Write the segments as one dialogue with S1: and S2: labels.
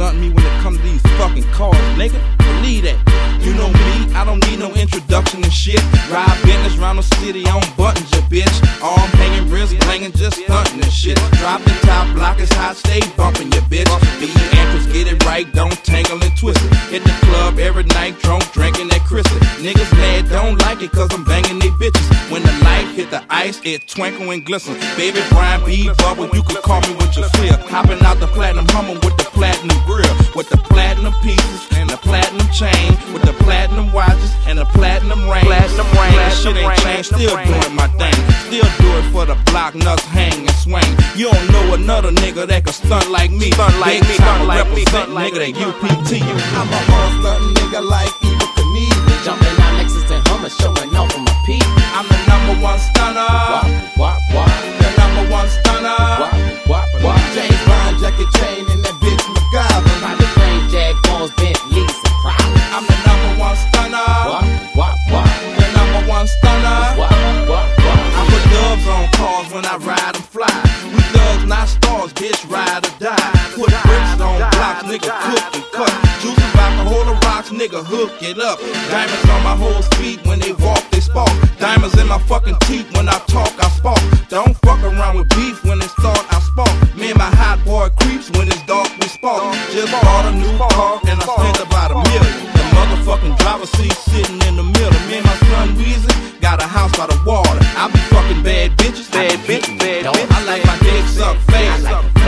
S1: stunting me when it comes to these fucking cars, nigga. Believe that. You know me, I don't need no introduction and shit. Ride business round the city on buttons, ya bitch. Arm hanging, wrist blinging, just stunting and shit. Dropping top, block is hot, stay bumping, ya bitch. Be interest, get it right, don't tangle and twist it. Hit the club every night, drunk, drinking that crystal. Niggas mad, don't like it, cause I'm banging they bitches. When the light hit the ice, it twinkle and glisten. Baby Brian B. Bubble, you could call me with your flip. Hopping out the platinum Hummer with the platinum grill. With the platinum pieces and the platinum chain. With the platinum watches and the platinum ring. That shit ain't changed, still doing my thing. Still do it for the block, nuts hang and swing. You don't know another nigga that can stunt like me. Stunt like me, stunt like me, stunt like nigga that UPT.
S2: I'm a hard stuntin' nigga like Evel Knievel.
S3: Jumping out Lexus and Hummer, showing off on my peak.
S1: I'm the #1 stunner.
S3: Wop.
S1: The #1 stunner.
S3: Wop.
S2: James Bond jacket chain and that bitch MacGyver.
S3: Private plane, Jaguars, Bentleys, and Prada.
S1: I'm the #1 stunner.
S3: Wop.
S1: The #1 stunner.
S3: Wop.
S1: I put dubs on cars when I ride and fly. We thugs, not stars, bitch, ride or die. Put bricks on blocks, nigga, cook and cut. Juice of alcohol or rocks, nigga, hook it up. Diamonds on my whole feet when they walk, they spark. Diamonds in my fucking teeth when I talk, I spark. Don't fuck around with beef when it's start, I spark. Me and my hot boy creeps when it's dark, we spark. Just bought a new car and I spent about $1 million. The motherfucking driver seat sitting in the middle. Me and my son Weezy got a house by the water. I be fucking bad bitches, bad bitch. I like my dick suck face.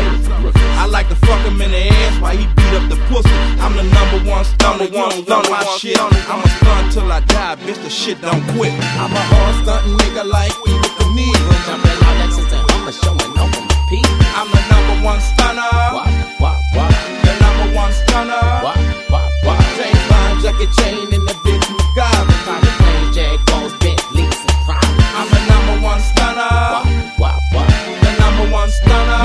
S1: I like to fuck him in the ass while he beat up the pussy. I'm the #1 stunner, you don't know my shit. I'ma stunt till I die, bitch, the shit don't quit.
S2: I'm a hard stuntin' nigga like Evel Knievel.
S3: Jumping out Lexus and Hummer, showing off on my peak.
S1: I'm the #1 stunner.
S3: Wop.
S1: The #1 stunner.
S3: Wop.
S2: James Bond jacket chain and that bitch MacGyver.
S3: Private plane, Jaguars, Bentleys, and Prada.
S1: I'm the #1 stunner.
S3: Wop.
S1: The #1 stunner.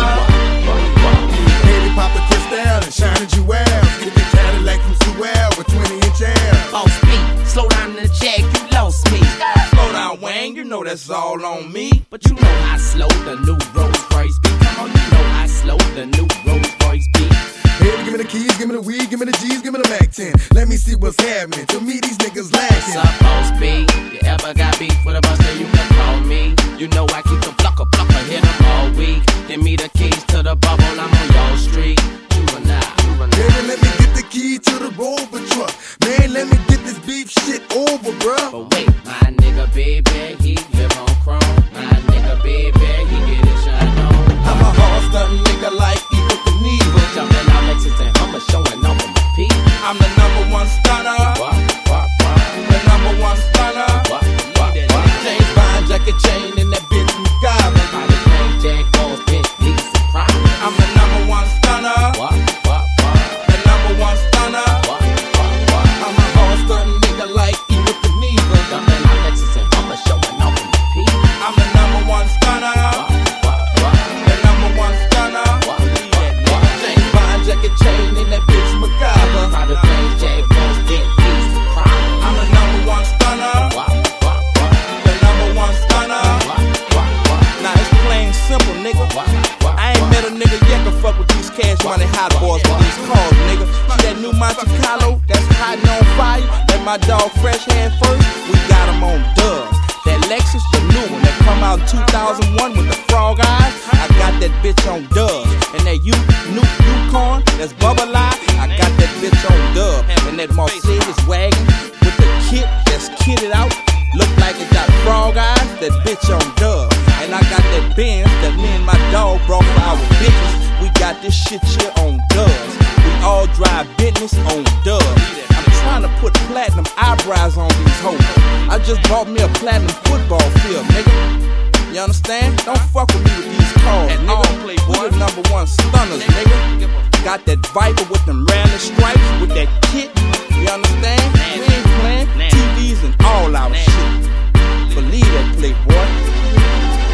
S2: Baby pop the crystal and shining jewels. Get the Cadillac from Sewell with 20-inch air.
S3: Boss beat, slow down in the check, you lost me.
S1: Slow down, Wayne, you know that's all on me.
S3: But you know I slow the new Rolls Royce beat. Come on, you know I slow the new Rolls Royce beat.
S2: Baby, give me the keys, give me the weed, give me the G's, give me the Mac 10. Let me see what's happening. To me, these niggas
S3: What's
S2: lacking.
S3: up, Boss B? You ever got beef with a buster, you can call me. You know I keep the plucker, hit 'em all week. Give me the keys to the bubble, I'm on your street. Juvenile.
S2: Baby, let me get the key to the Rover truck. Man, let me get this beef shit over, bruh.
S3: But wait, my nigga baby, he live on chrome. My nigga baby, he get his shine on.
S2: I'm a hard stuntin' nigga like Evel Knievel.
S3: Jumping out Lexus and Hummer, showing off on my peak.
S1: I'm the #1 stunner.
S3: Wop.
S1: The #1 stunner.
S3: Wop.
S2: James Bond jacket chain and that bitch MacGyver.
S3: Private plane, Jaguars, Bentleys, and Prada.
S1: I'm the #1 stunner.
S3: Wop.
S1: The #1 stunner.
S2: I'm a hard stuntin' nigga like Evel Knievel.
S3: Jumping out Lexus and Hummer, showing off on my peak.
S1: I'm the #1 stunner. The #1 stunner.
S2: James Bond jacket chain and that bitch MacGyver.
S3: Private plane, Jaguars, Bentleys, and Prada.
S1: I'm the #1 stunner. The #1 stunner. Now it's plain simple, nigga. I ain't met a nigga yet can fuck with these cash money hot boys with these cars, nigga. See that new Monte Carlo that's hot and on fire? That my dog Fresh had first? We got him on dubs. That Lexus, the new one that come out in 2001 with the frog eyes, I got that bitch on dubs. And that new Yukon, that's Bubble Eye, I got that bitch on dub. And that Mercedes wagon with the kit that's kitted out, look like it got frog eyes, that bitch on dub. And I got that Benz that me and my dog brought for our bitches. We got this shit here on dubs. We all drive business on dubs. I'm trying to put platinum eyebrows on these hoes. I just bought me a platinum football field, nigga. You understand? Don't fuck with me with these cars, nigga. We the #1 stunners, nigga. Got that Viper with them random stripes, with that kit. You understand? We ain't playing TVs and all our shit. Believe that, playboy.